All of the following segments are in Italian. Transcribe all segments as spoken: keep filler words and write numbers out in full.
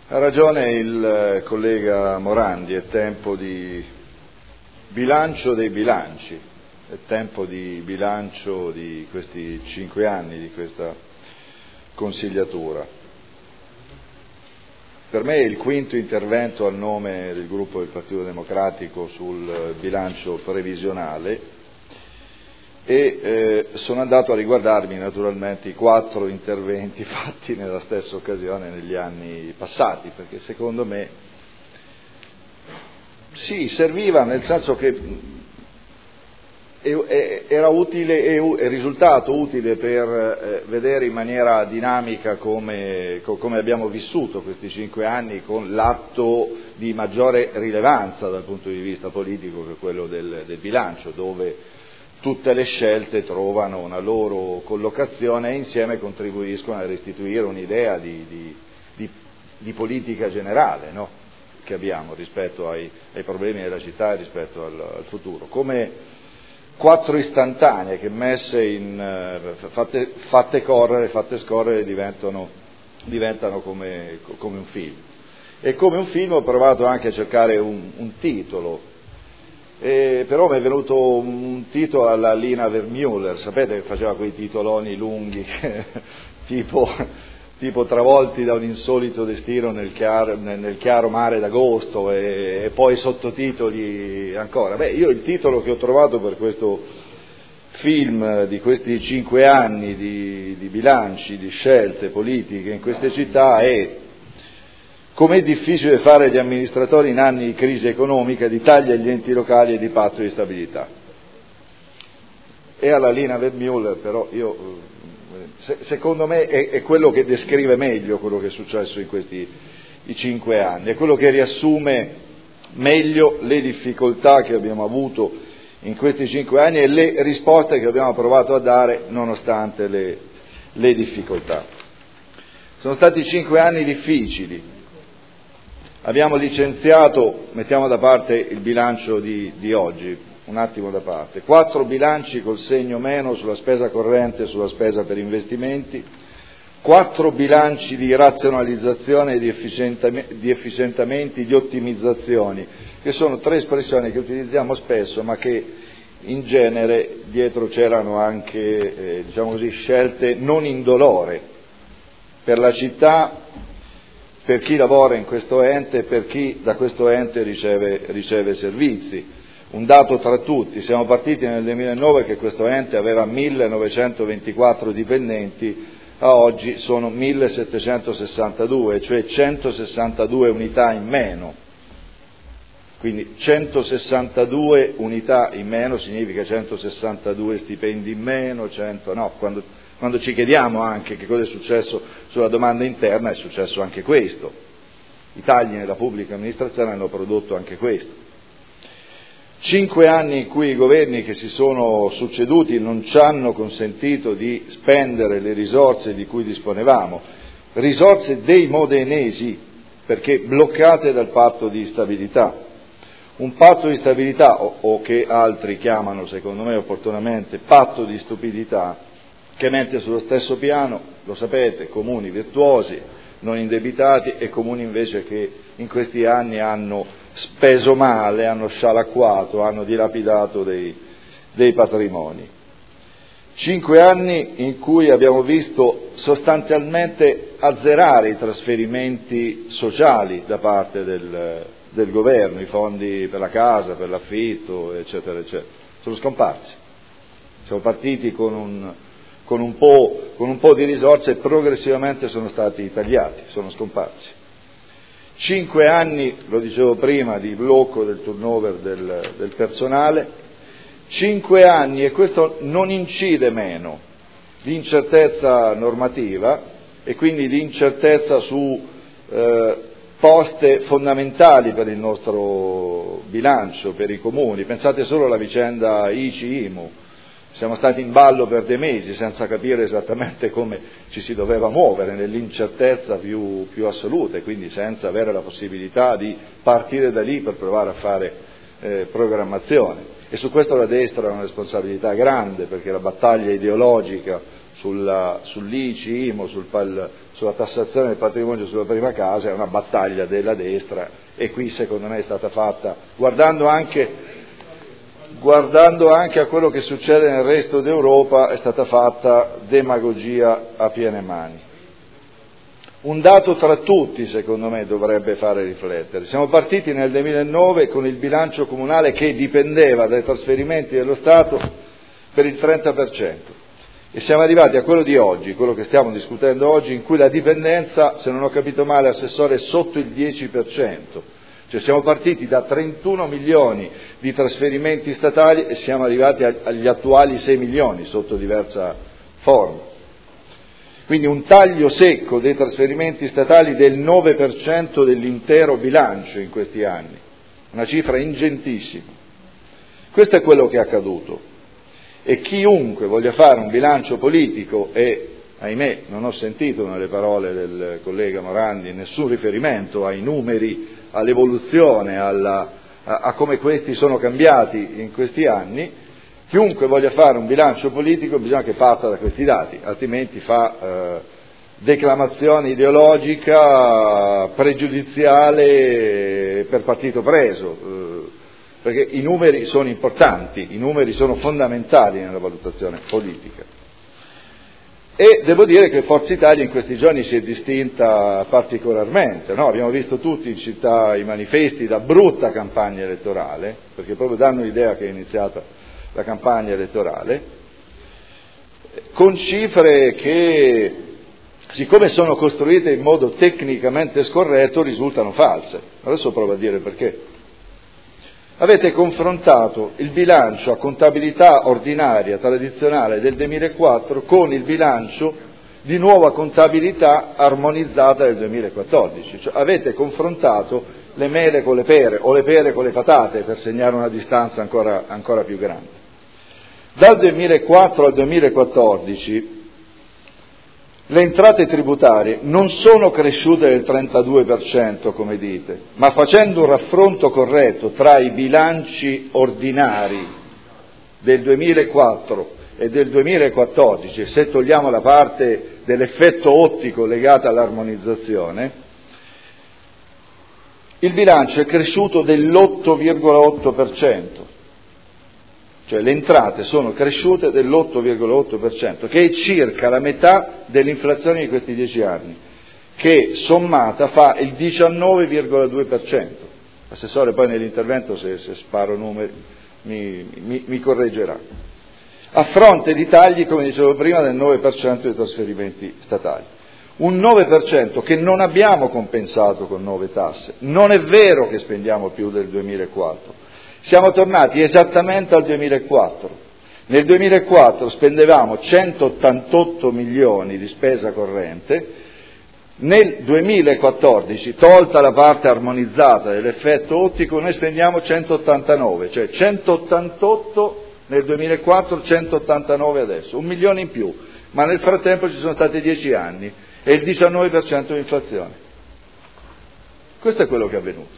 Ha ragione il collega Morandi, è tempo di bilancio dei bilanci, è tempo di bilancio di questi cinque anni, di questa consigliatura. Per me è il quinto intervento a nome del gruppo del Partito Democratico sul bilancio previsionale e eh, sono andato a riguardarmi naturalmente i quattro interventi fatti nella stessa occasione negli anni passati, perché secondo me sì, serviva, nel senso che era utile, è risultato utile per vedere in maniera dinamica come, come abbiamo vissuto questi cinque anni con l'atto di maggiore rilevanza dal punto di vista politico, che è quello del, del bilancio, dove tutte le scelte trovano una loro collocazione e insieme contribuiscono a restituire un'idea di, di, di, di politica generale, no? Che abbiamo rispetto ai, ai problemi della città e rispetto al, al futuro. Come quattro istantanee che messe in, fatte, fatte correre, fatte scorrere diventano, diventano come, come un film. E come un film ho provato anche a cercare un, un titolo. E però mi è venuto un titolo alla Lina Wertmüller, sapete che faceva quei titoloni lunghi tipo, tipo travolti da un insolito destino nel chiaro, nel chiaro mare d'agosto e, e poi sottotitoli ancora. Beh, io il titolo che ho trovato per questo film di questi cinque anni di, di bilanci, di scelte politiche in queste città è Com'è difficile fare gli amministratori in anni di crisi economica, di tagli agli enti locali e di patto di stabilità. E alla Lina Wertmüller, però, io, se, secondo me è, è quello che descrive meglio quello che è successo in questi i cinque anni, è quello che riassume meglio le difficoltà che abbiamo avuto in questi cinque anni e le risposte che abbiamo provato a dare nonostante le, le difficoltà. Sono stati cinque anni difficili. Abbiamo licenziato, mettiamo da parte il bilancio di, di oggi, un attimo da parte, quattro bilanci col segno meno sulla spesa corrente e sulla spesa per investimenti, quattro bilanci di razionalizzazione, di, di efficientamenti, di ottimizzazioni, che sono tre espressioni che utilizziamo spesso, ma che in genere dietro c'erano anche, eh, diciamo così, scelte non indolore per la città, per chi lavora in questo ente e per chi da questo ente riceve, riceve servizi. Un dato tra tutti, siamo partiti nel duemilanove che questo ente aveva millenovecentoventiquattro dipendenti, a oggi sono millesettecentosessantadue, cioè centosessantadue unità in meno. Quindi centosessantadue unità in meno significa centosessantadue stipendi in meno, cento no, quando Quando ci chiediamo anche che cosa è successo sulla domanda interna, è successo anche questo. I tagli nella pubblica amministrazione hanno prodotto anche questo. Cinque anni in cui i governi che si sono succeduti non ci hanno consentito di spendere le risorse di cui disponevamo, risorse dei modenesi, perché bloccate dal patto di stabilità. Un patto di stabilità, o, o che altri chiamano, secondo me opportunamente, patto di stupidità, che mette sullo stesso piano, lo sapete, comuni virtuosi, non indebitati e comuni invece che in questi anni hanno speso male, hanno scialacquato, hanno dilapidato dei, dei patrimoni. Cinque anni in cui abbiamo visto sostanzialmente azzerare i trasferimenti sociali da parte del, del governo, i fondi per la casa, per l'affitto, eccetera, eccetera. Sono scomparsi. Siamo partiti con un... Con un, po', con un po' di risorse progressivamente sono stati tagliati, sono scomparsi. Cinque anni, lo dicevo prima, di blocco del turnover del, del personale, cinque anni, e questo non incide meno, di incertezza normativa e quindi di incertezza su eh, poste fondamentali per il nostro bilancio, per i comuni. Pensate solo alla vicenda I C I I M U. Siamo stati in ballo per dei mesi senza capire esattamente come ci si doveva muovere, nell'incertezza più, più assoluta e quindi senza avere la possibilità di partire da lì per provare a fare eh, programmazione. E su questo la destra ha una responsabilità grande, perché la battaglia ideologica sulla, sull'I C I, I M U, sul, sulla tassazione del patrimonio sulla prima casa, è una battaglia della destra, e qui secondo me è stata fatta, guardando anche, guardando anche a quello che succede nel resto d'Europa, è stata fatta demagogia a piene mani. Un dato tra tutti, secondo me, dovrebbe fare riflettere. Siamo partiti nel duemilanove con il bilancio comunale che dipendeva dai trasferimenti dello Stato per il trenta per cento e siamo arrivati a quello di oggi, quello che stiamo discutendo oggi, in cui la dipendenza, se non ho capito male, Assessore, è sotto il dieci per cento. Cioè siamo partiti da trentuno milioni di trasferimenti statali e siamo arrivati agli attuali sei milioni sotto diversa forma. Quindi un taglio secco dei trasferimenti statali del nove per cento dell'intero bilancio in questi anni, una cifra ingentissima. Questo è quello che è accaduto e chiunque voglia fare un bilancio politico, e ahimè non ho sentito nelle parole del collega Morandi nessun riferimento ai numeri, all'evoluzione, alla, a, a come questi sono cambiati in questi anni, chiunque voglia fare un bilancio politico bisogna che parta da questi dati, altrimenti fa eh, declamazione ideologica, pregiudiziale per partito preso, eh, perché i numeri sono importanti, i numeri sono fondamentali nella valutazione politica. E devo dire che Forza Italia in questi giorni si è distinta particolarmente, no? Abbiamo visto tutti in città i manifesti da brutta campagna elettorale, perché proprio danno l'idea che è iniziata la campagna elettorale, con cifre che, siccome sono costruite in modo tecnicamente scorretto, risultano false. Adesso provo a dire perché. Avete confrontato il bilancio a contabilità ordinaria tradizionale del duemilaquattro con il bilancio di nuova contabilità armonizzata del duemilaquattordici, cioè avete confrontato le mele con le pere o le pere con le patate, per segnare una distanza ancora, ancora più grande. Dal duemilaquattro al duemilaquattordici le entrate tributarie non sono cresciute del trentadue per cento come dite, ma facendo un raffronto corretto tra i bilanci ordinari del duemilaquattro e del duemilaquattordici, se togliamo la parte dell'effetto ottico legata all'armonizzazione, il bilancio è cresciuto dell'otto virgola otto per cento, cioè le entrate sono cresciute dell'otto virgola otto per cento, che è circa la metà dell'inflazione di questi dieci anni, che sommata fa il diciannove virgola due per cento. Assessore, poi nell'intervento, se, se sparo numeri, mi, mi, mi correggerà. A fronte di tagli, come dicevo prima, del nove per cento dei trasferimenti statali. Un nove per cento che non abbiamo compensato con nuove tasse. Non è vero che spendiamo più del duemilaquattro. Siamo tornati esattamente al duemilaquattro. Nel duemilaquattro spendevamo centottantotto milioni di spesa corrente, nel duemilaquattordici, tolta la parte armonizzata dell'effetto ottico, noi spendiamo centottantanove, cioè centottantotto nel duemilaquattro, centottantanove adesso, un milione in più, ma nel frattempo ci sono stati dieci anni e il diciannove per cento di inflazione. Questo è quello che è avvenuto.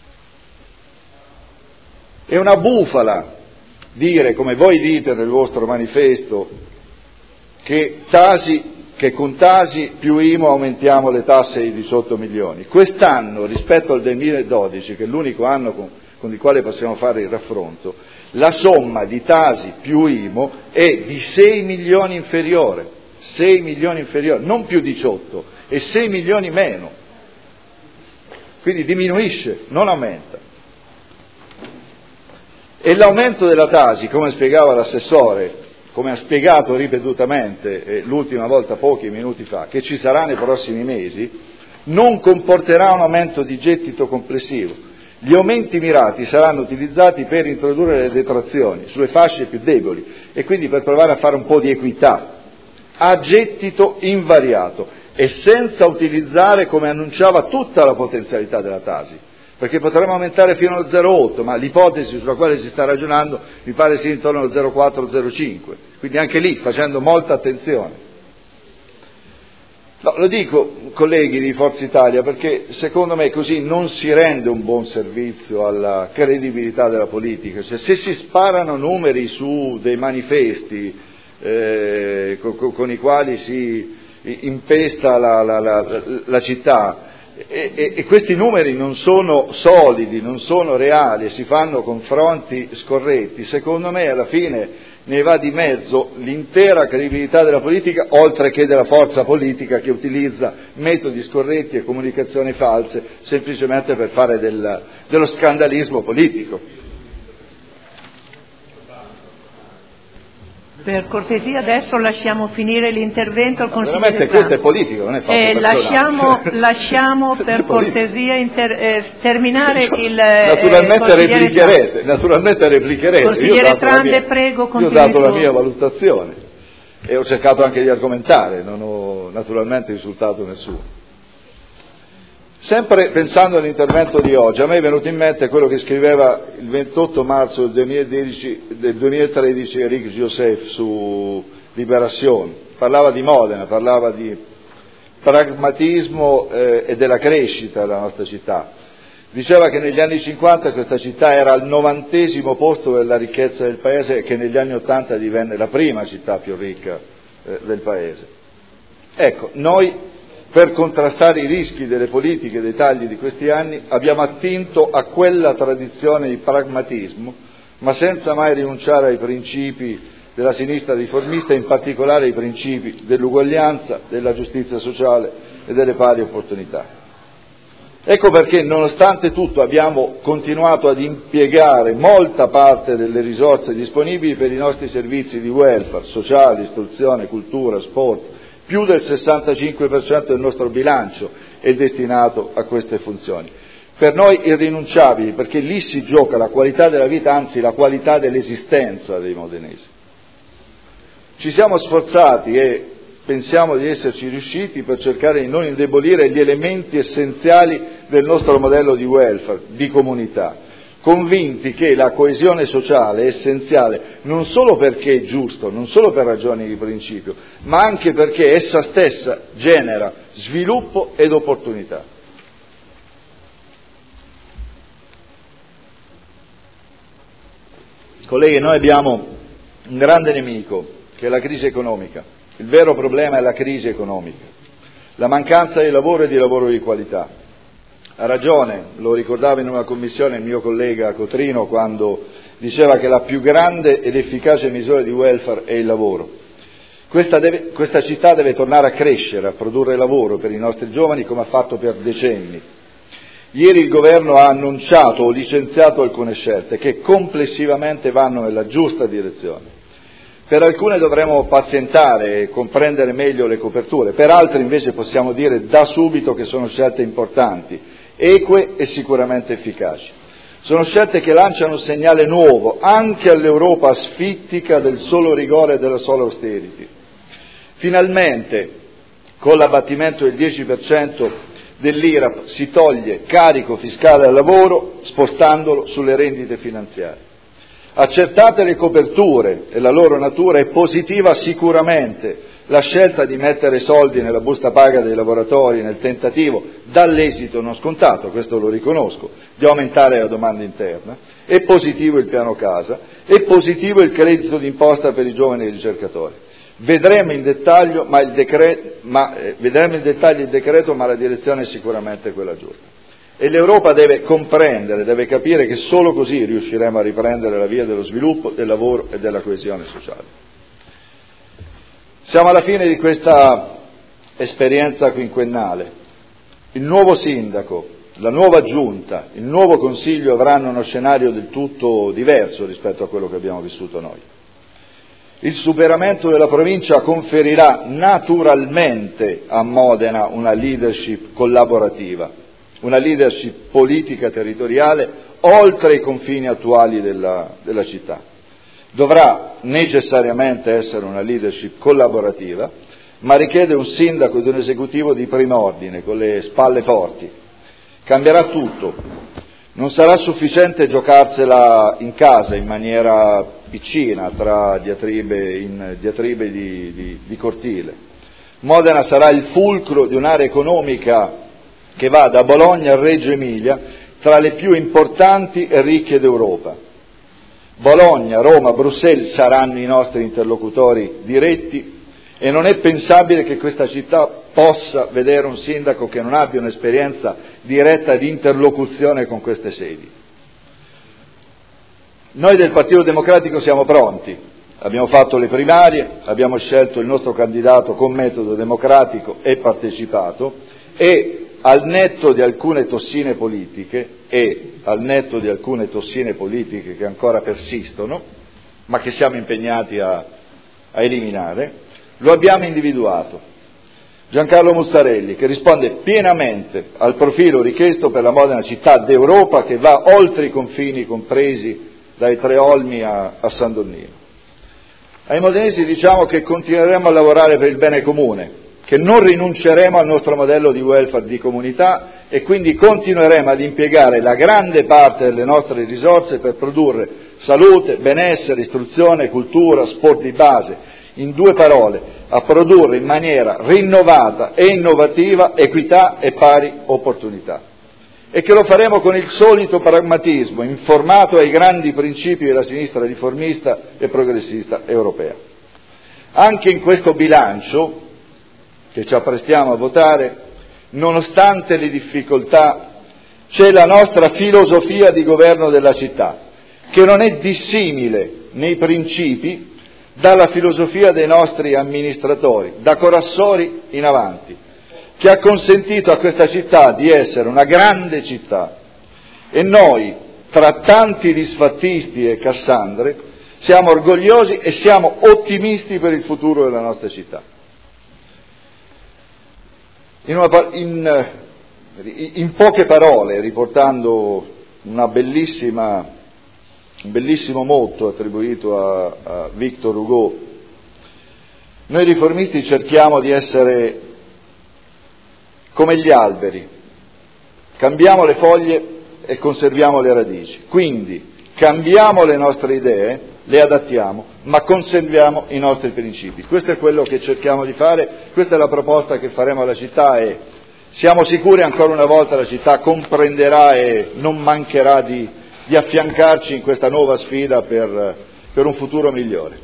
È una bufala dire, come voi dite nel vostro manifesto, che, tasi, che con Tasi più I M U aumentiamo le tasse di diciotto milioni. Quest'anno, rispetto al duemiladodici, che è l'unico anno con, con il quale possiamo fare il raffronto, la somma di Tasi più I M U è di sei milioni inferiore, sei milioni inferiore, non più diciotto, è sei milioni meno. Quindi diminuisce, non aumenta. E l'aumento della Tasi, come spiegava l'assessore, come ha spiegato ripetutamente eh, l'ultima volta pochi minuti fa, che ci sarà nei prossimi mesi, non comporterà un aumento di gettito complessivo. Gli aumenti mirati saranno utilizzati per introdurre le detrazioni sulle fasce più deboli e quindi per provare a fare un po' di equità, a gettito invariato e senza utilizzare, come annunciava, tutta la potenzialità della Tasi. Perché potremmo aumentare fino allo zero virgola otto, ma l'ipotesi sulla quale si sta ragionando mi pare sia intorno allo zero virgola quattro zero virgola cinque, quindi anche lì facendo molta attenzione. No, lo dico, colleghi di Forza Italia, perché secondo me così non si rende un buon servizio alla credibilità della politica. Cioè, se si sparano numeri su dei manifesti eh, con, con i quali si impesta la, la, la, la città, e, e, e questi numeri non sono solidi, non sono reali, e si fanno confronti scorretti, secondo me alla fine ne va di mezzo l'intera credibilità della politica, oltre che della forza politica che utilizza metodi scorretti e comunicazioni false semplicemente per fare del, dello scandalismo politico. Per cortesia adesso lasciamo finire l'intervento al consigliere. Veramente questo è politico, non è fatto eh, personale. Lasciamo, lasciamo per cortesia inter, eh, terminare il naturalmente eh, replicherete, naturalmente replicherete. Consigliere Trande, prego, io ho dato la mia valutazione e ho cercato anche di argomentare, non ho naturalmente insultato nessuno. Sempre pensando all'intervento di oggi, a me è venuto in mente quello che scriveva il ventotto marzo del, duemiladodici, del duemilatredici Eric Joseph su Libération. Parlava di Modena, parlava di pragmatismo eh, e della crescita della nostra città. Diceva che negli anni cinquanta questa città era al novantesimo posto della ricchezza del paese e che negli anni ottanta divenne la prima città più ricca eh, del paese. Ecco, noi per contrastare i rischi delle politiche e dei tagli di questi anni abbiamo attinto a quella tradizione di pragmatismo, ma senza mai rinunciare ai principi della sinistra riformista, in particolare ai principi dell'uguaglianza, della giustizia sociale e delle pari opportunità. Ecco perché, nonostante tutto, abbiamo continuato ad impiegare molta parte delle risorse disponibili per i nostri servizi di welfare, sociali, istruzione, cultura, sport. Più del sessantacinque per cento del nostro bilancio è destinato a queste funzioni. Per noi irrinunciabili, perché lì si gioca la qualità della vita, anzi la qualità dell'esistenza dei modenesi. Ci siamo sforzati e pensiamo di esserci riusciti per cercare di non indebolire gli elementi essenziali del nostro modello di welfare, di comunità, convinti che la coesione sociale è essenziale non solo perché è giusto, non solo per ragioni di principio, ma anche perché essa stessa genera sviluppo ed opportunità. Colleghi, noi abbiamo un grande nemico, che è la crisi economica. Il vero problema è la crisi economica, la mancanza di lavoro e di lavoro di qualità. Ha ragione, lo ricordava in una commissione il mio collega Cotrino quando diceva che la più grande ed efficace misura di welfare è il lavoro. Questa, deve, questa città deve tornare a crescere, a produrre lavoro per i nostri giovani come ha fatto per decenni. Ieri il governo ha annunciato o licenziato alcune scelte che complessivamente vanno nella giusta direzione. Per alcune dovremo pazientare e comprendere meglio le coperture, per altre invece possiamo dire da subito che sono scelte importanti, eque e sicuramente efficaci. Sono scelte che lanciano un segnale nuovo anche all'Europa asfittica del solo rigore e della sola austerity. Finalmente, con l'abbattimento del dieci per cento dell'I R A P si toglie carico fiscale al lavoro spostandolo sulle rendite finanziarie. Accertate le coperture e la loro natura è positiva sicuramente la scelta di mettere soldi nella busta paga dei lavoratori nel tentativo, dall'esito non scontato, questo lo riconosco, di aumentare la domanda interna. È positivo il piano casa, è positivo il credito d'imposta per i giovani ricercatori. Vedremo in dettaglio, ma il decreto, ma, eh, vedremo in dettaglio il decreto, ma la direzione è sicuramente quella giusta. E l'Europa deve comprendere, deve capire che solo così riusciremo a riprendere la via dello sviluppo, del lavoro e della coesione sociale. Siamo alla fine di questa esperienza quinquennale. Il nuovo sindaco, la nuova giunta, il nuovo consiglio avranno uno scenario del tutto diverso rispetto a quello che abbiamo vissuto noi. Il superamento della provincia conferirà naturalmente a Modena una leadership collaborativa, una leadership politica territoriale oltre i confini attuali della, della città. Dovrà necessariamente essere una leadership collaborativa, ma richiede un sindaco ed un esecutivo di primo ordine, con le spalle forti. Cambierà tutto. Non sarà sufficiente giocarsela in casa in maniera piccina, tra diatribe, in diatribe di, di, di cortile. Modena sarà il fulcro di un'area economica che va da Bologna a Reggio Emilia, tra le più importanti e ricche d'Europa. Bologna, Roma, Bruxelles saranno i nostri interlocutori diretti e non è pensabile che questa città possa vedere un sindaco che non abbia un'esperienza diretta di interlocuzione con queste sedi. Noi del Partito Democratico siamo pronti, abbiamo fatto le primarie, abbiamo scelto il nostro candidato con metodo democratico e partecipato e al netto di alcune tossine politiche e al netto di alcune tossine politiche che ancora persistono, ma che siamo impegnati a, a eliminare, lo abbiamo individuato. Giancarlo Muzzarelli, che risponde pienamente al profilo richiesto per la Modena città d'Europa, che va oltre i confini compresi dai Tre Olmi a, a San Donnino. Ai modenesi diciamo che continueremo a lavorare per il bene comune, che non rinunceremo al nostro modello di welfare di comunità e quindi continueremo ad impiegare la grande parte delle nostre risorse per produrre salute, benessere, istruzione, cultura, sport di base, in due parole, a produrre in maniera rinnovata e innovativa equità e pari opportunità. E che lo faremo con il solito pragmatismo, informato ai grandi principi della sinistra riformista e progressista europea. Anche in questo bilancio, che ci apprestiamo a votare, nonostante le difficoltà, c'è la nostra filosofia di governo della città, che non è dissimile nei principi dalla filosofia dei nostri amministratori, da Corassori in avanti, che ha consentito a questa città di essere una grande città. E noi, tra tanti disfattisti e Cassandre, siamo orgogliosi e siamo ottimisti per il futuro della nostra città. In, una, in, in poche parole, riportando una bellissima, un bellissimo motto attribuito a, a Victor Hugo, noi riformisti cerchiamo di essere come gli alberi, cambiamo le foglie e conserviamo le radici, quindi cambiamo le nostre idee, le adattiamo, ma conserviamo i nostri principi. Questo è quello che cerchiamo di fare, questa è la proposta che faremo alla città e siamo sicuri ancora una volta la città comprenderà e non mancherà di, di affiancarci in questa nuova sfida per, per un futuro migliore.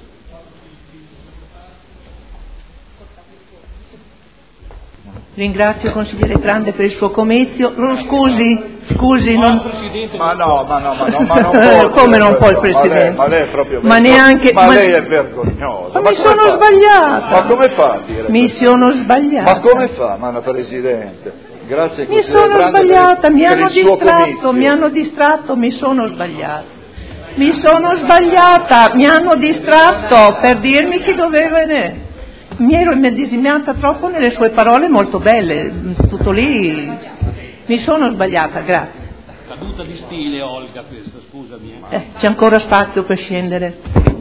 Ringrazio il consigliere Trande per il suo comizio. No, scusi, scusi, non... Ma no, ma no, ma no, ma non può. Come non può il Presidente? Ma lei, ma lei è proprio ma neanche, ma, ma lei è vergognosa. Ma, ma mi sono fa? sbagliata. Ma come fa a dire? Mi questo? sono sbagliata. Ma come fa, mana Presidente? Grazie. Mi sono sbagliata, per, mi per hanno distratto, mi hanno distratto, mi sono sbagliata. Mi sono sbagliata, mi hanno distratto per dirmi chi doveva venire. Mi ero immedesimmata troppo nelle sue parole molto belle, tutto lì, mi sono sbagliata, grazie. Caduta di stile Olga questa, scusami. Eh, c'è ancora spazio per scendere.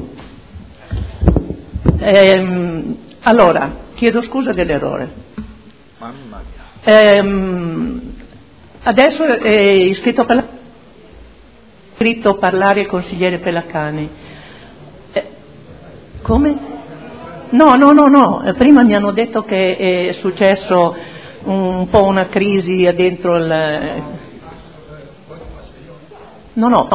Ehm, allora, chiedo scusa dell'errore. Mamma mia. Ehm, adesso è iscritto, per la... iscritto a parlare il consigliere Pellacani. Eh, come? No, no, no, no, prima mi hanno detto che è successo un po' una crisi dentro il... No, no, no.